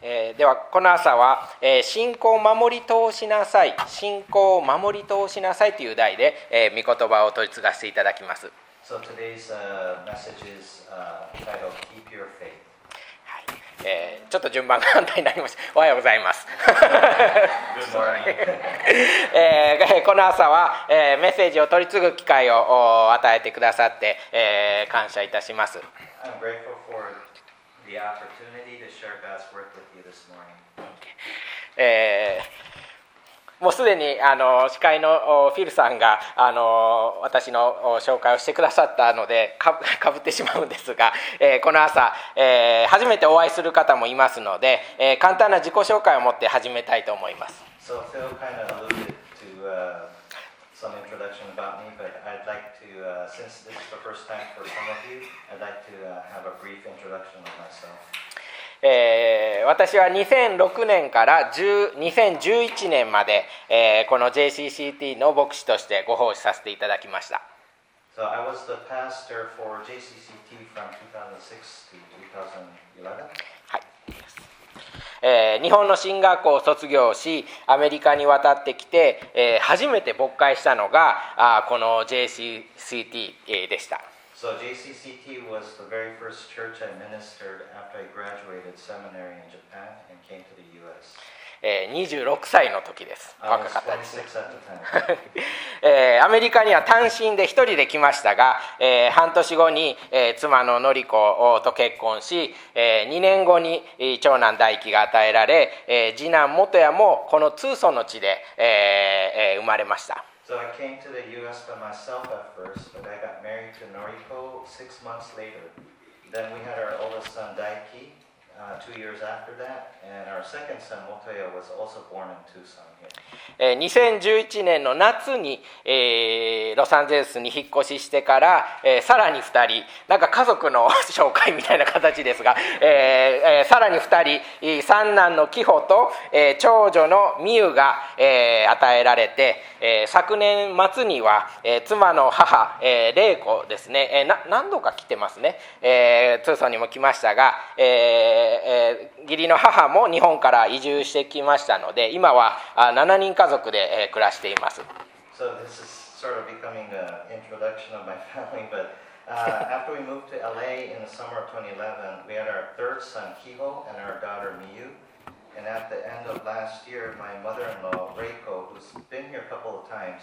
ではこの朝は、信仰を守り通しなさい、信仰を守り通しなさいという題で、御言葉を取り継がせていただきます。 So today's message is titled Keep Your Faith. ちょっと順番が反対になりました。おはようございます。 Good morning. この朝は、メッセージを取り継ぐ機会を与えてくださって、感謝いたします。 I'm grateful for the opportunity to share God's word with you this morning. もうすでに司会のフィルさんが私の紹介をしてくださったのでかぶってしまうんですが、この朝、初めてお会いする方もいますので、簡単な自己紹介を持って始めたいと思います。 So Phil kind of alluded to some introduction about me, but I'd like to, since this is the first time for some of you, I'd like to have a brief introduction of myself. 私は2006年から2011年まで、この JCCT の牧師としてご奉仕させていただきました。 So I was the pastor for JCCT from 2006 to 2011. はい。日本の進学校を卒業し、アメリカに渡ってきて、初めて牧会したのがこの JCCT でした。 So JCCT was the very first church I ministered after I graduated seminary in Japan and came to the U.S. 26歳の時です。若かったですね。 26 at the time. アメリカには単身で一人で来ましたが、半年後に、妻の典子と結婚し、2年後に長男大輝が与えられ、次男元也もこのツーソンの地で、生まれました。 So I came to the U.S. by myself at first, but I got married to Noriko 6 months later. Then we had our oldest son Daiki 2 years after that, and our second son Motoya was also born in Tucson here. 2011年の夏に、ロサンゼルスに引っ越ししてから、さらに2人、なんか家族の紹介みたいな形ですが、さらに2人、三男のキホと、長女のミユが、与えられて、昨年末には、妻の母、レイコですね、何度か来てますね、ツーソンにも来ましたが、義理の母も日本から移住してきましたので、今は7人家族で暮らしています。 So this is sort of becoming an introduction of my family, but after we moved to LA in the summer of 2011, we had our third son Kiho and our daughter Miyu. And at the end of last year, my mother-in-law Reiko, who's been here a couple of times,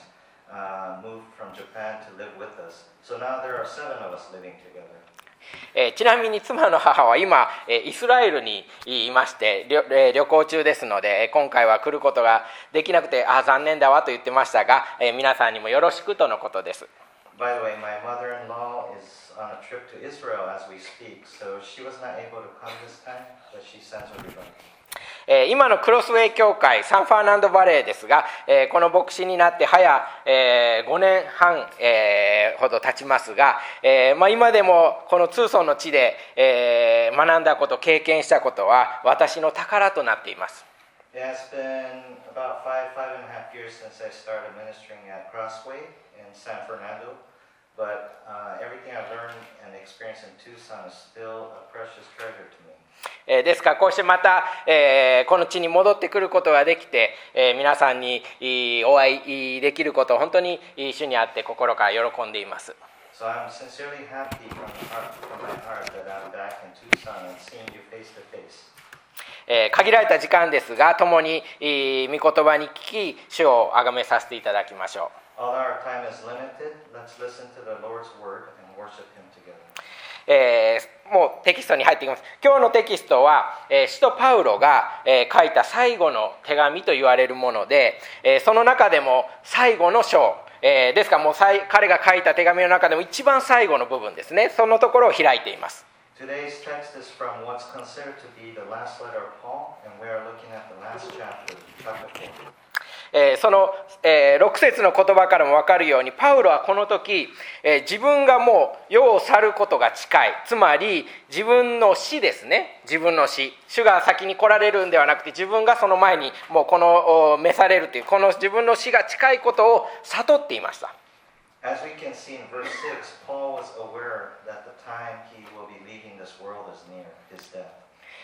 moved from Japan to live with us. So now there are 7 of us living together. ちなみに妻の母は今イスラエルにいまして旅行中ですので、今回は来ることができなくて残念だわと言ってましたが、皆さんにもよろしくとのことです。 By the way, my mother-in-law is on a trip to Israel as we speak, so she was not able to come this time, but she sends her regards. 今のクロスウェイ教会サンファーナンドバレーですが、この牧師になって早5年半ほど経ちますが、今でもこのツーソンの地で学んだこと、経験したことは私の宝となっています。 It has been about 5.5 years since I started ministering at Crossway in San Fernando, but everything I've learned and experienced in Tucson is still a precious treasure to me. ですからこうしてまた、この地に戻ってくることができて、皆さんにお会いできることを本当に主にあって心から喜んでいます。 So I'm sincerely happy from my heart that I'm back in Tucson and seeing you face to face. 限られた時間ですが共に御言葉に聞き主を崇めさせていただきましょう。 Although our time is limited, let's listen to the Lord's word and worship Him together. もうテキストに入っていきます。今日のテキストは、使徒パウロが、書いた最後の手紙と言われるもので、その中でも最後の章、ですからもう彼が書いた手紙の中でも一番最後の部分ですね、そのところを開いています。 Today's text is from what's considered to be the last letter of Paul, and we are looking at the last chapter, chapter 4. その、6節の言葉からも分かるようにパウロはこの時、自分がもう世を去ることが近い、つまり自分の死ですね、自分の死、主が先に来られるんではなくて自分がその前にもうこの召されるというこの自分の死が近いことを悟っていました。 As we can see in verse 6, Paul was aware that the time he will be leaving this world is near, his death.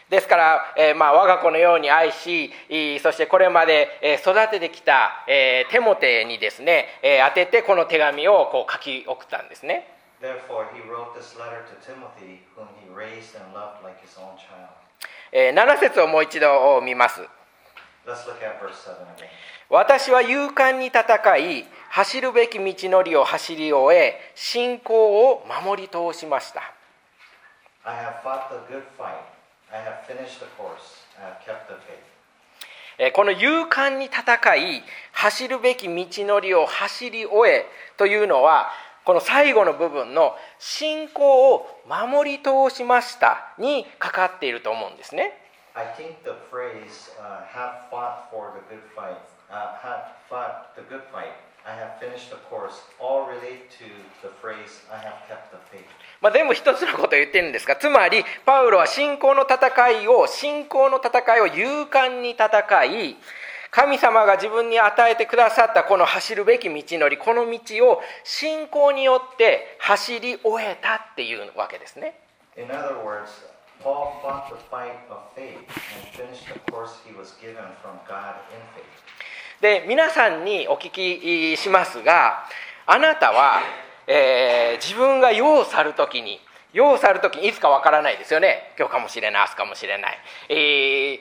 ですから、我が子のように愛し、そしてこれまで育ててきたテモテにですね、当ててこの手紙をこう書き送ったんですね。 Therefore, he wrote this letter to Timothy, whom he raised and loved like his own child. 7節をもう一度見ます。 Let's look at verse 7 again. 私は勇敢に戦い、走るべき道のりを走り終え、信仰を守り通しました。 I have fought the good fight. I have finished the course. I have kept the faith. この勇敢に戦い、走るべき道のりを走り終えというのは、この最後の部分の信仰を守り通しましたにかかっていると思うんですね。 I think the phrase have fought for the good fight, have fought the good fight, I have finished the course, all relate to the phrase I have kept the faith. 全部一つのことを言ってるんですが、つまりパウロは信仰の戦いを勇敢に戦い、神様が自分に与えてくださったこの走るべき道のり、この道を信仰によって走り終えたっていうわけですね。 In other words, Paul fought the fight of faith and finished the course he was given from God in faith. で、皆さんにお聞きしますが、あなたは、自分が世を去るときにいつかわからないですよね。今日かもしれない、明日かもしれない。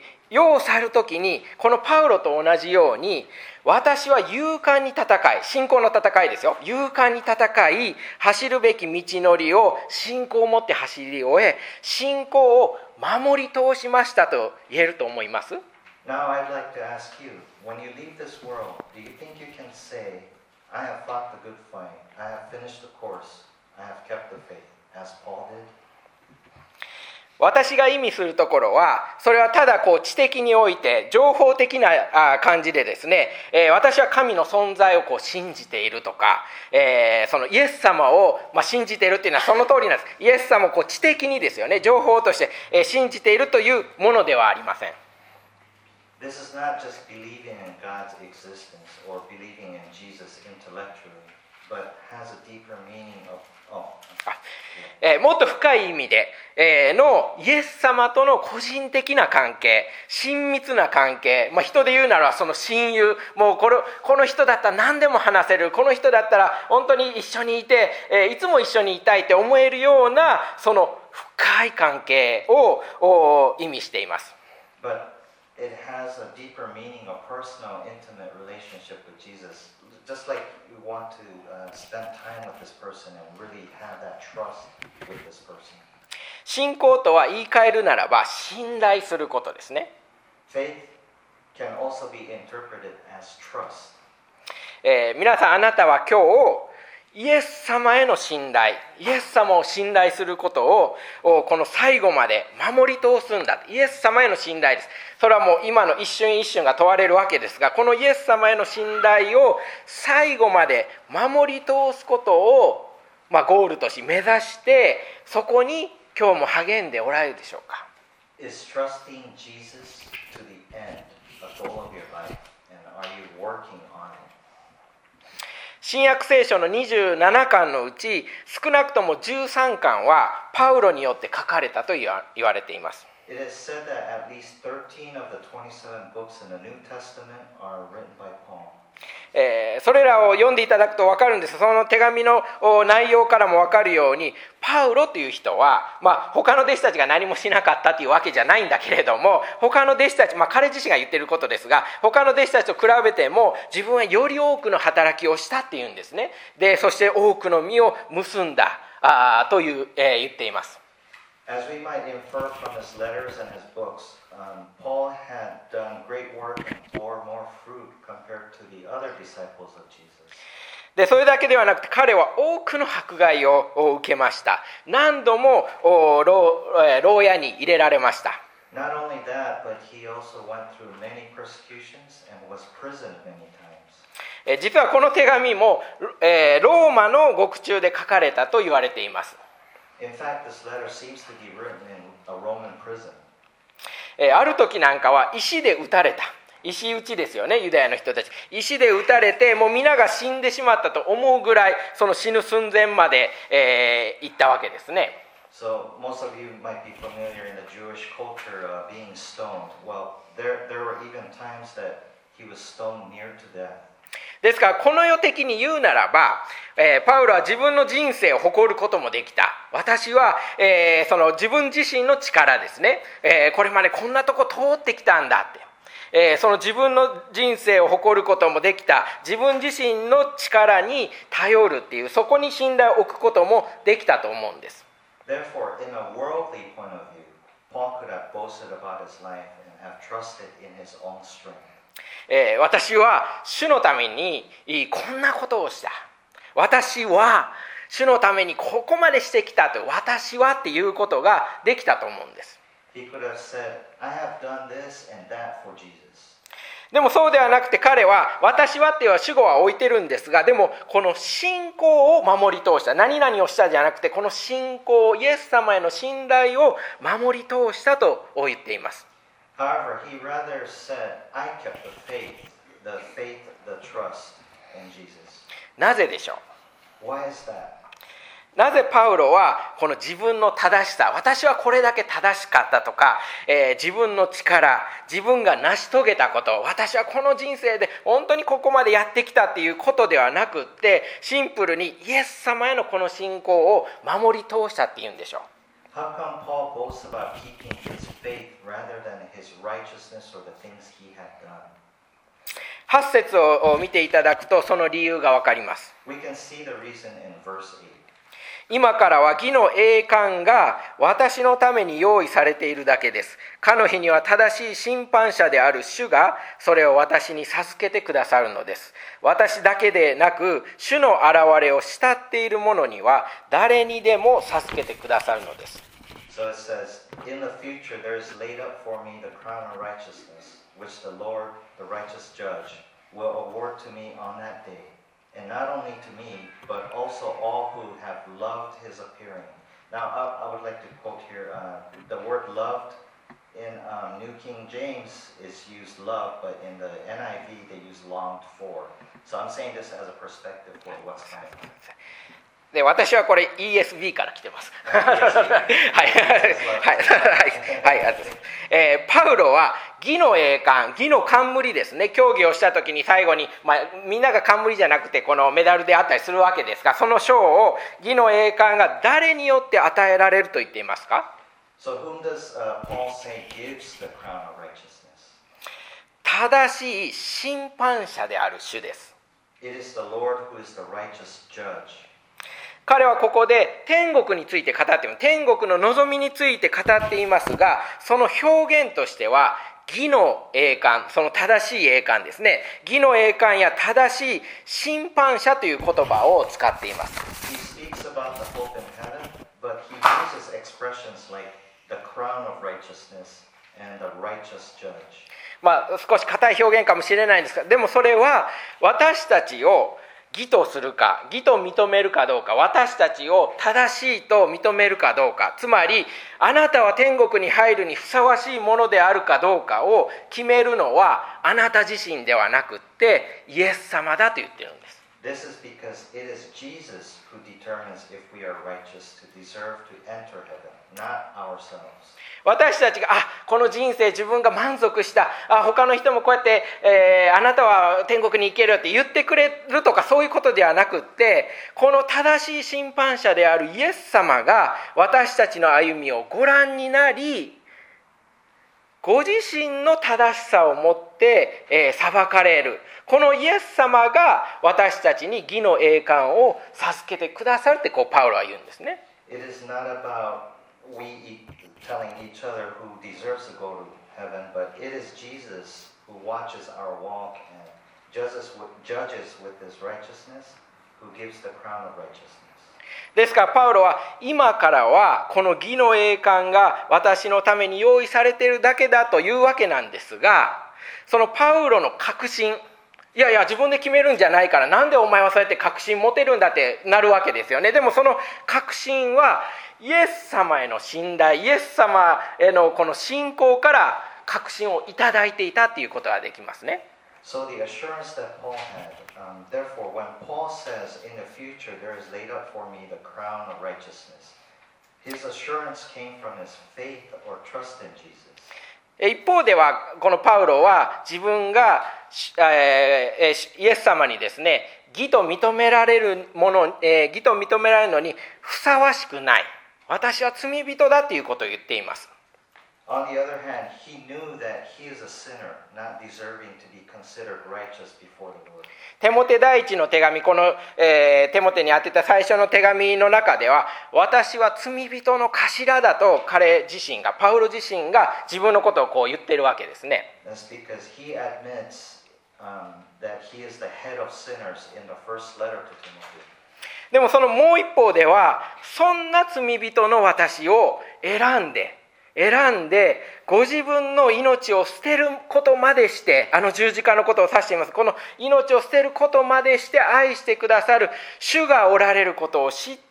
世を去るときにこのパウロと同じように、私は勇敢に戦い、信仰の戦いですよ、勇敢に戦い、走るべき道のりを信仰を持って走り終え、信仰を守り通しましたと言えると思います。 Now I'd like to ask you, when you leave this world, do you think you can say, I have fought the good fight, I have finished the course, I have kept the faith, as Paul did? 私が意味するところは、それはただ知的において情報的な感じでですね、私は神の存在を信じているとか、そのイエス様を信じているっていうのはその通りなんです。イエス様を知的にですよね、情報として信じているというものではありません。 This is not just believing in God's existence or believing in Jesus intellectually, but has a deeper meaning of もっと深い意味で、のイエス様との個人的な関係、親密な関係、人で言うならその親友、もうこの人だったら何でも話せる、この人だったら本当に一緒にいて、いつも一緒にいたいって思えるようなその深い関係を意味しています。 But it has a deeper meaning of personal, intimate relationship with Jesus. Just like you want to spend time with this person and really have that trust with this person. 信仰とは言い換えるならば信頼することですね。 Faith can also be interpreted as trust. 皆さん、あなたは今日イエス様への信頼、イエス様を信頼することをこの最後まで守り通すんだ。イエス様への信頼です。それはもう今の一瞬一瞬が問われるわけですが、このイエス様への信頼を最後まで守り通すことを、ゴールとし目指して、そこに今日も励んでおられるでしょうか。 Is trusting Jesus to the end a goal of your life? And are you working on it? 新約聖書の27巻のうち少なくとも13巻はパウロによって書かれたと言われています。 It is said that at least 13 of the 27 books in the New Testament are written by Paul. それらを読んでいただくと分かるんです。その手紙の内容からも分かるように、パウロという人は、他の弟子たちが何もしなかったというわけじゃないんだけれども、他の弟子たち、彼自身が言っていることですが、他の弟子たちと比べても自分はより多くの働きをしたっていうんですね。で、そして多くの実を結んだと言っています。 As we might infer from his letters and his books, Paul had done great work and bore more fruit compared to the other disciples of Jesus. で、それだけではなくて彼は多くの迫害を受けました。何度も牢屋に入れられました。 Not only that, but he also went through many persecutions and was imprisoned many times. 実はこの手紙も、ローマの獄中で書かれたと言われています。 In fact, this letter seems to be written in a Roman prison. ある時なんかは石で撃たれた。石打ちですよね、ユダヤの人たち。石で撃たれて、もう皆が死んでしまったと思うぐらい、その死ぬ寸前まで、行ったわけですね。 So most of you might be familiar in the Jewish culture being stoned. Well, there were even times that he was stoned near to death. ですからこの世的に言うならば、パウロは自分の人生を誇ることもできた。私は、その自分自身の力ですね、これまでこんなとこ通ってきたんだって、その自分の人生を誇ることもできた。自分自身の力に頼るっていう、そこに信頼を置くこともできたと思うんです。 Therefore, in a worldly point of view, Paul could have boasted about his life and have trusted in his own strength. 私は主のためにこんなことをした。私は主のためにここまでしてきたと、私はっていうことができたと思うんです。 He could have said, I have done this and that for Jesus. でもそうではなくて、彼は私はっていう主語は置いてるんですが、でもこの信仰を守り通した、何々をしたじゃなくて、この信仰、イエス様への信頼を守り通したと言っています。 However, he rather said, I kept the trust in Jesus. なぜでしょう。 Why is that? なぜパウロはこの自分の正しさ、私はこれだけ正しかったとか、自分の力、自分が成し遂げたこと、私はこの人生で本当にここまでやってきたっていうことではなくって、シンプルにイエス様へのこの信仰を守り通したっていうんでしょう。 How come Paul boasts about keeping his faith rather than his righteousness or the things he had done? 8節を見ていただくとその理由がわかります。 We can see the reason in verse 8. 今からは義の栄冠が私のために用意されているだけです。かの日には正しい審判者である主がそれを私に授けてくださるのです。私だけでなく主の現れを慕っている者には誰にでも授けてくださるのです。 So it says, in the future there is laid up for me the crown of righteousness, which the Lord, the righteous judge, will award to me on that day. And not only to me, but also all who have loved his appearing. Now, I would like to quote here, the word loved in New King James is used love, but in the NIV they use longed for. So I'm saying this as a perspective for what's coming. で、私はこれ ESV から来てます。パウロは義の栄冠、義の冠ですね、競技をした時に最後に、みんなが冠じゃなくてこのメダルであったりするわけですが、その賞を義の栄冠が誰によって与えられると言っていますか？ So whom does Paul say gives the crown of righteousness? 正しい審判者である主です。 It is the Lord who is the righteous judge. 彼はここで天国について語っています。天国の望みについて語っていますが、その表現としては義の栄冠、その正しい栄冠ですね。義の栄冠や正しい審判者という言葉を使っています。 He speaks about the hope in heaven, but he uses expressions like the crown of righteousness and the righteous judge. 少し硬い表現かもしれないんですが、でもそれは私たちを義とするか、義と認めるかどうか、私たちを正しいと認めるかどうか、つまりあなたは天国に入るにふさわしいものであるかどうかを決めるのはあなた自身ではなくってイエス様だと言ってるんです。 This is because it is Jesus who determines if we are righteous to deserve to enter heaven, not ourselves. 私たちがこの人生自分が満足した、他の人もこうやって、あなたは天国に行けるって言ってくれるとかそういうことではなくって、この正しい審判者であるイエス様が私たちの歩みをご覧になり、ご自身の正しさをもって、裁かれる。このイエス様が私たちに義の栄冠を授けてくださるってパウロは言うんですね。 It is not about we telling each other who deserves to go to heaven, but it is Jesus who watches our walk and judges with his righteousness, who gives the crown of righteousness. ですからパウロは今からはこの義の栄冠が私のために用意されているだけだというわけなんですが、そのパウロの確信、いやいや自分で決めるんじゃないから、なんでお前はそうやって確信持てるんだってなるわけですよね。でもその確信はイエス様への信頼、イエス様へのこの信仰から確信をいただいていたということができますね。 So the assurance that Paul had, therefore when Paul says in the future there is laid up for me the crown of righteousness, His assurance came from his faith or trust in Jesus. 一方ではこのパウロは自分が、イエス様にですね、義と認められるもの、義と認められるのにふさわしくない、私は罪人だということを言っています。 On the other hand, he knew that he is a sinner, not deserving to be considered righteous before the Lord. テモテ第一の手紙、この、テモテに宛てた最初の手紙の中では、私は罪人の頭だと彼自身が、パウロ自身が自分のことをこう言ってるわけですね。 That's because he admits that he is the head of sinners in the first letter to Timothy. でもそのもう一方では、そんな罪人の私を選んでご自分の命を捨てることまでして、十字架のことを指しています。この命を捨てることまでして愛してくださる主がおられることを知って、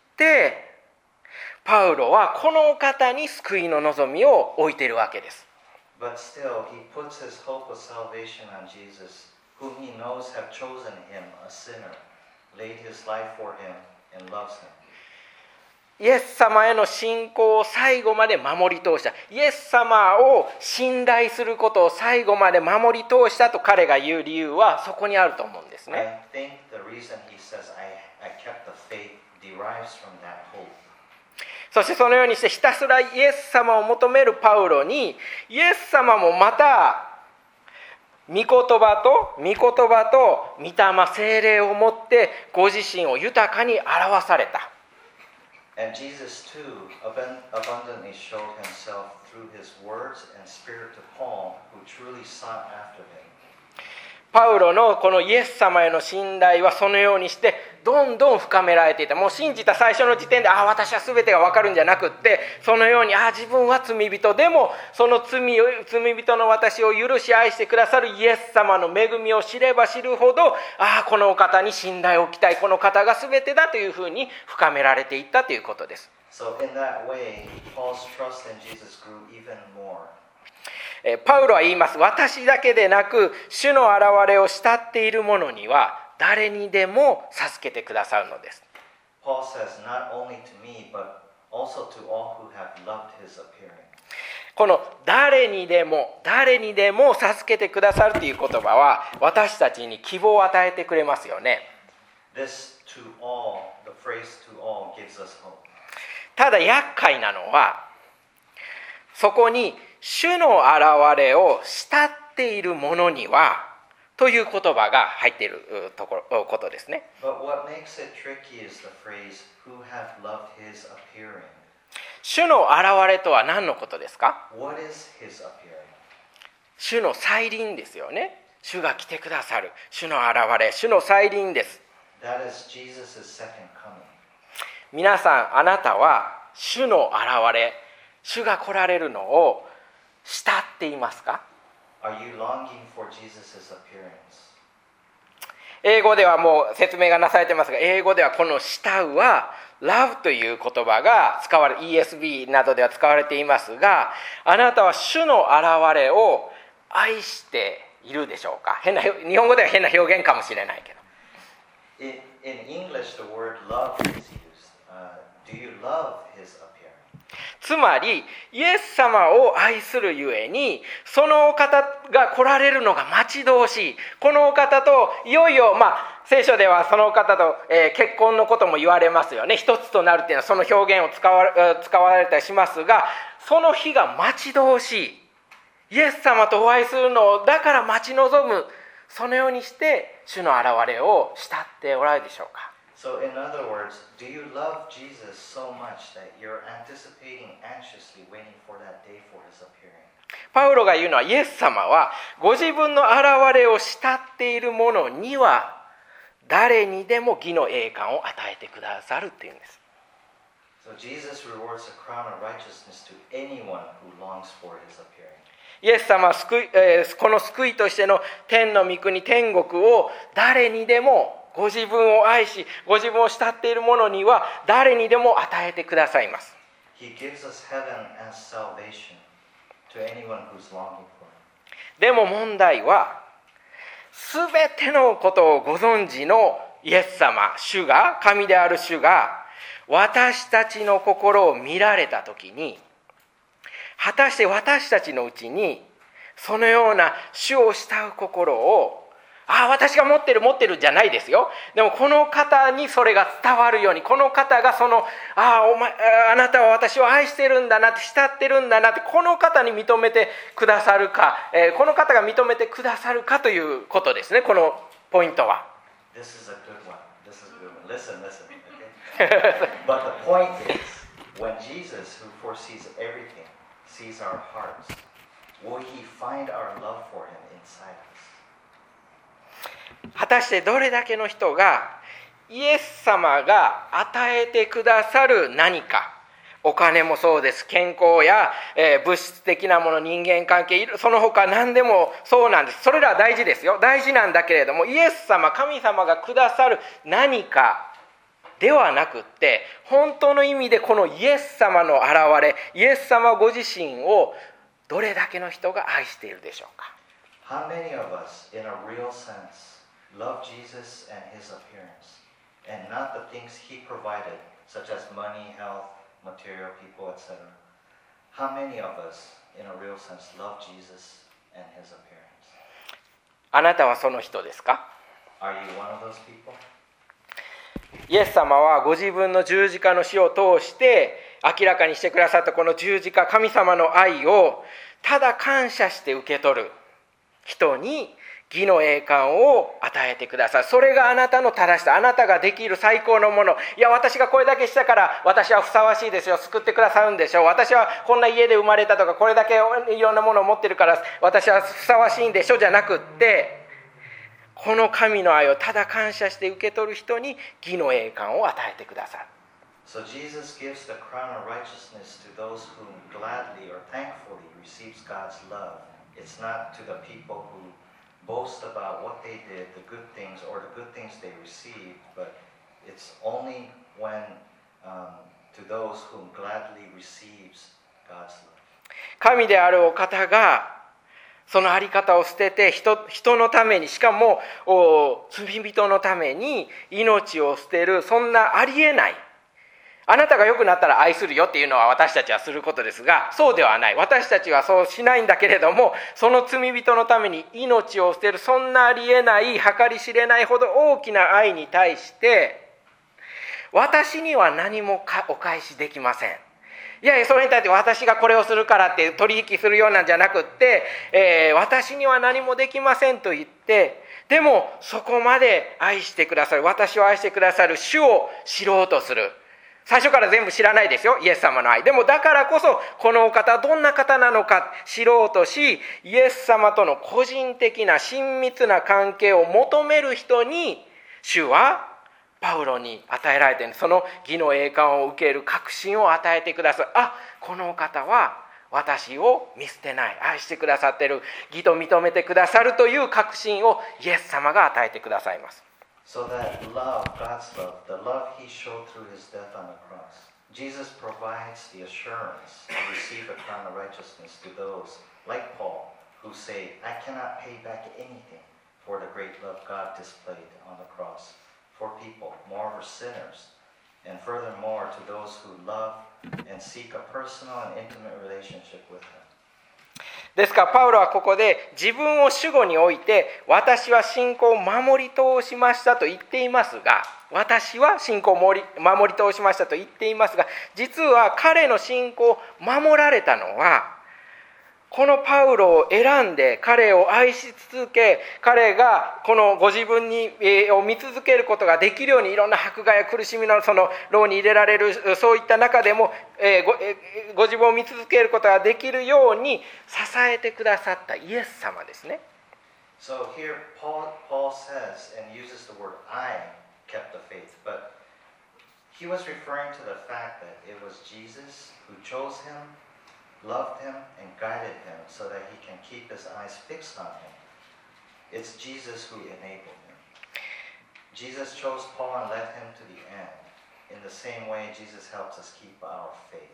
パウロはこのお方に救いの望みを置いているわけです。 But still, he puts his hope of salvation on Jesus, whom he knows have chosen him, a sinner, laid his life for him, and loves him. イエス様への信仰を最後まで守り通した。イエス様を信頼することを最後まで守り通したと彼が言う理由はそこにあると思うんですね。 I think the reason he says, I kept the faith derives from that hope. そしてそのようにしてひたすらイエス様を求めるパウロに、イエス様もまた御言葉と御霊、聖霊をもってご自身を豊かに表された。 And Jesus too abundantly showed himself through his words and spirit to Paul, who truly sought after him. パウロのこのイエス様への信頼はそのようにしてどんどん深められていた。もう信じた最初の時点で私は全てが分かるんじゃなくって、そのように自分は罪人でもその罪人の私を許し愛してくださるイエス様の恵みを知れば知るほど、このお方に信頼を置きたい、この方が全てだというふうに深められていったということです。 So in that way, Paul's trust in Jesus grew even more. パウロは言います。私だけでなく主の現れを慕っている者には誰にでも授けてくださるのです。 Paul says, not only to me, but also to all who have loved his appearing. この誰にでも授けてくださるという言葉は私たちに希望を与えてくれますよね。 This to all, the phrase to all gives us hope. ただ厄介なのは、そこに主の現れを慕っている者にはという言葉が入っていることですね。 But what makes it tricky is the phrase, who have loved his appearing. 主の現れとは何のことですか？ What is his appearing? 主の再臨ですよね。主が来てくださる。主の現れ、主の再臨です。 That is Jesus' second coming. 皆さん、あなたは主の現れ、主が来られるのを慕っていますか？ Are you longing for Jesus' appearance? 英語ではもう説明がなされてますが、英語ではこの慕うは love という言葉が使われ、ESV などでは使われていますが、あなたは主の現れを愛しているでしょうか？日本語では変な表現かもしれないけど。 In English, the word love is used. Do you love his appearing? つまりイエス様を愛するゆえに、そのお方が来られるのが待ち遠しい。このお方といよいよ、聖書ではそのお方と、結婚のことも言われますよね。一つとなるっていうのはその表現を使われたりしますが、その日が待ち遠しい。イエス様とお会いするのをだから待ち望む。そのようにして主の現れを慕っておられるでしょうか。 So in other words, do you love Jesus so much that you're anticipating anxiously waiting for that day for his appearing? パウロが言うのは、イエス様はご自分の現れを慕っている者には誰にでも義の栄冠を与えてくださるっていうんです。 So Jesus rewards a crown of righteousness to anyone who longs for his appearing. イエス様はこの救いとしての天の御国、天国を誰にでもご自分を愛し、ご自分を慕っている者には誰にでも与えてくださいます。 He gives us heaven as salvation to anyone who's longing for it. でも問題は、すべてのことをご存知のイエス様、主が、神である主が、 私たちの心を見られたときに、果たして私たちのうちにそのような主を慕う心を、私が持ってるじゃないですよ。でもこの方にそれが伝わるように、この方があなたは私を愛してるんだなって、慕ってるんだなって、この方に認めてくださるか、この方が認めてくださるかということですね。このポイントは。 This is a good one. This is a good one. Listen, okay? But the point is, when Jesus, who foresees everything, sees our hearts, will he find our love for him inside us? 果たしてどれだけの人がイエス様が与えてくださる何か、お金もそうです、健康や、物質的なもの、人間関係、その他何でもそうなんです。それらは大事ですよ、大事なんだけれども、イエス様、神様がくださる何かではなくって、本当の意味でこのイエス様の現れ、イエス様ご自身をどれだけの人が愛しているでしょうか。 How many of us, in a real sense, love Jesus and his appearance, and not the things he provided, such as money, health, material, people, etc.? How many of us, in a real sense, love Jesus and his appearance? あなたはその人ですか？ Are you one of those people? イエス様はご自分の十字架の死を通して明らかにしてくださったこの十字架、神様の愛をただ感謝して受け取る人に義の栄冠を与えてください。それがあなたの正しさ、あなたができる最高のもの。いや、私がこれだけしたから私はふさわしいですよ、救ってくださるんでしょう、私はこんな家で生まれたとか、これだけいろんなものを持ってるから私はふさわしいんでしょじゃなくって、この神の愛をただ感謝して受け取る人に義の栄冠を与えてくださる。 So Jesus gives the crown of righteousness to those who gladly or thankfully receives God's love. It's not to the people who boast about what they did, the good things or the good things they received, but it's only when to those who gladly receives God's love. 神であるお方がそのあり方を捨てて 人のために、しかも罪人のために命を捨てる、そんなありえない、あなたが良くなったら愛するよっていうのは私たちはすることですが、そうではない。私たちはそうしないんだけれども、その罪人のために命を捨てる、そんなありえない、計り知れないほど大きな愛に対して、私には何もお返しできません。いやいや、それに対して私がこれをするからって取引するようなんじゃなくって、私には何もできませんと言って、でもそこまで愛してくださる、私を愛してくださる主を知ろうとする。最初から全部知らないですよ、イエス様の愛。でもだからこそこのお方はどんな方なのか知ろうとし、イエス様との個人的な親密な関係を求める人に主はパウロに与えられている、その義の栄冠を受ける確信を与えてくださる。このお方は私を見捨てない、愛してくださっている、義と認めてくださるという確信をイエス様が与えてくださいます。 So that love, God's love, the love he showed through his death on the cross, Jesus provides the assurance to receive a crown of righteousness to those like Paul who say, I cannot pay back anything for the great love God displayed on the cross for people, moreover sinners, and furthermore to those who love and seek a personal and intimate relationship with him. ですからパウロはここで自分を主語において、私は信仰を守り通しましたと言っていますが、私は信仰を守り通しましたと言っていますが、実は彼の信仰を守られたのは、このパウロを選んで彼を愛し続け、彼がこのご自分を見続けることができるように、いろんな迫害や苦しみのその牢に入れられる、そういった中でもご自分を見続けることができるように支えてくださったイエス様ですね。 So here Paul says and uses the word I kept the faith, but he was referring to the fact that it was Jesus who chose him, loved him, and guided him so that he can keep his eyes fixed on him. It's Jesus who enabled him. Jesus chose Paul and led him to the end. In the same way, Jesus helps us keep our faith.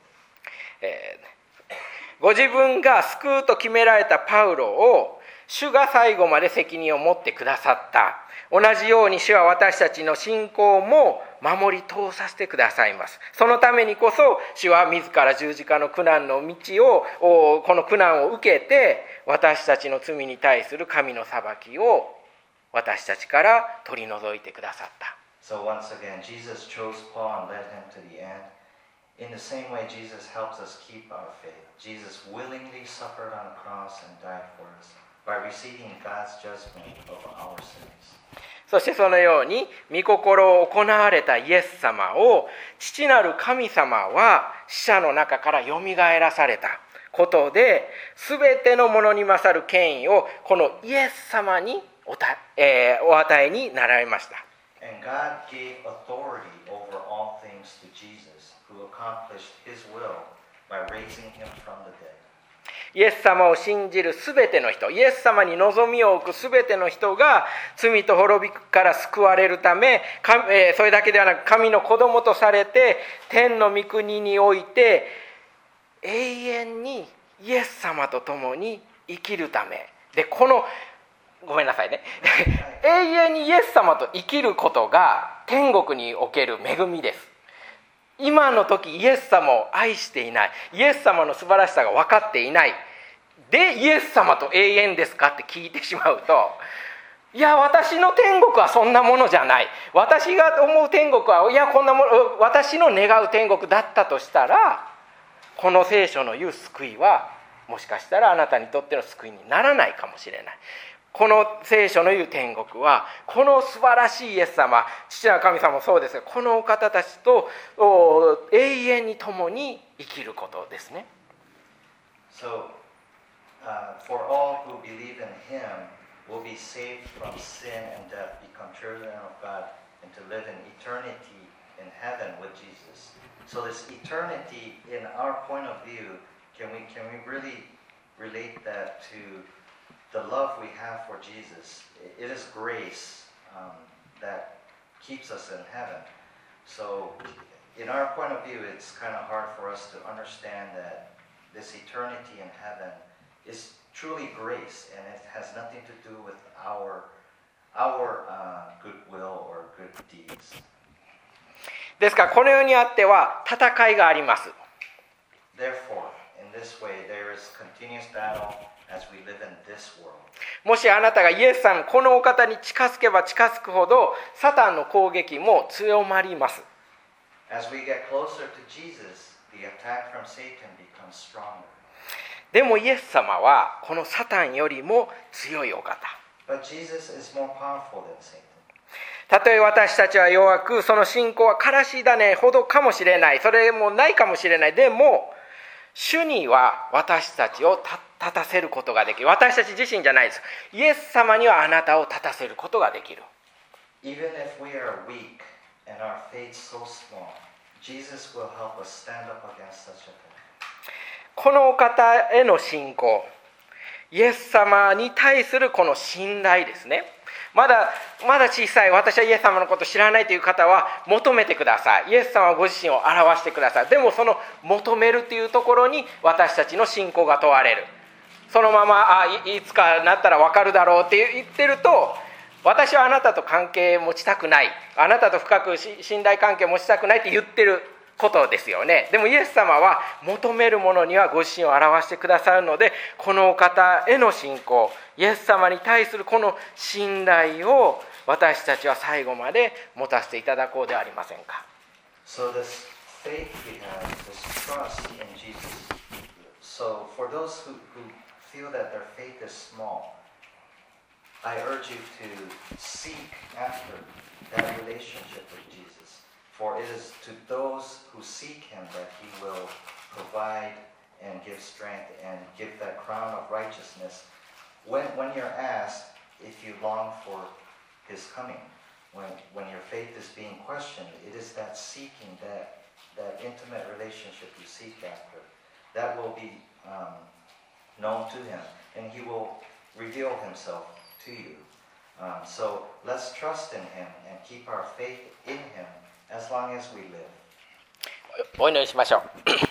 ご自分が救うと決められたパウロを主が最後まで責任を持ってくださった。同じように主は私たちの信仰も守り通させてくださいます。そのためにこそ主は自ら十字架の苦難の道をこの苦難を受けて私たちの罪に対する神の裁きを私たちから取り除いてくださった。 So once again, Jesus chose Paul and led him to the end. In the same way, Jesus helps us keep our faith. Jesus willingly suffered on the cross and died for us by receiving God's judgment of our sins. そしてそのように御心を行われたイエス様を父なる神様は死者の中からよみがえらされたことで、全てのものに勝る権威をこのイエス様にお与えになられました。 And God gave authority over all things to Jesus, who accomplished His will by raising Him from the dead. イエス様を信じるすべての人、イエス様に望みを置くすべての人が罪と滅びから救われるため、それだけではなく神の子供とされて天の御国において永遠にイエス様と共に生きるためで、ごめんなさいね永遠にイエス様と生きることが天国における恵みです。今の時イエス様を愛していない、イエス様の素晴らしさが分かっていないで、イエス様と永遠ですかって聞いてしまうと、いや私の天国はそんなものじゃない、私が思う天国は、いやこんなもの、私の願う天国だったとしたら、この聖書の言う救いはもしかしたらあなたにとっての救いにならないかもしれない。この聖書の言う天国はこの素晴らしいイエス様、父なる神様もそうですが、このお方たちと永遠に共に生きることですね。 So, for all who believe in Him will be saved from sin and death, become children of God, and to live in eternity in heaven with Jesus. So this eternity, in our point of view, can we really relate that to the love we have for Jesus? It is grace that keeps us in heaven. So in our point of view, it's kind of hard for us to understand that this eternity in heaven is truly grace, and it has nothing to do with our goodwill or good deeds. ですからこの世にあっては戦いがあります。 Therefore, in this way, there is continuous battle as we live in this world. もしあなたがイエス様、このお方に近づけば近づくほどサタンの攻撃も強まります。 As we get closer to Jesus, the attack from Satan becomes stronger. でもイエス様はこのサタンよりも強いお方。 But Jesus is more powerful than Satan. たとえ私たちは弱く、その信仰はからし種ほどかもしれない、それもないかもしれない。でも主には私たちを立たせることができる。私たち自身じゃないです。イエス様にはあなたを立たせることができる。 Even if we are weak and our faith so small, Jesus will help us stand up against such a thing. このお方への信仰、イエス様に対するこの信頼ですね。まだ小さい、私はイエス様のことを知らないという方は求めてください。イエス様はご自身を表してください。でもその求めるというところに私たちの信仰が問われる。そのままいつかなったら分かるだろうって言ってると、私はあなたと関係持ちたくない、あなたと深く信頼関係持ちたくないって言ってることですよね。でもイエス様は求めるものにはご自身を表してくださるので、このお方への信仰、イエス様に対するこの信頼を私たちは最後まで持たせていただこうではありませんか。 So this faith we have, this trust in Jesus. So for those who feel that their faith is small, I urge you to seek after that relationship with Jesus. For it is to those who seek Him that He will provide and give strength and give that crown of righteousness. When you're asked if you long for His coming, when your faith is being questioned, it is that seeking, that intimate relationship you seek after, that will be known to Him, and He will reveal Himself to you. So let's trust in Him and keep our faith in Him as long as we live. お祈りしましょう。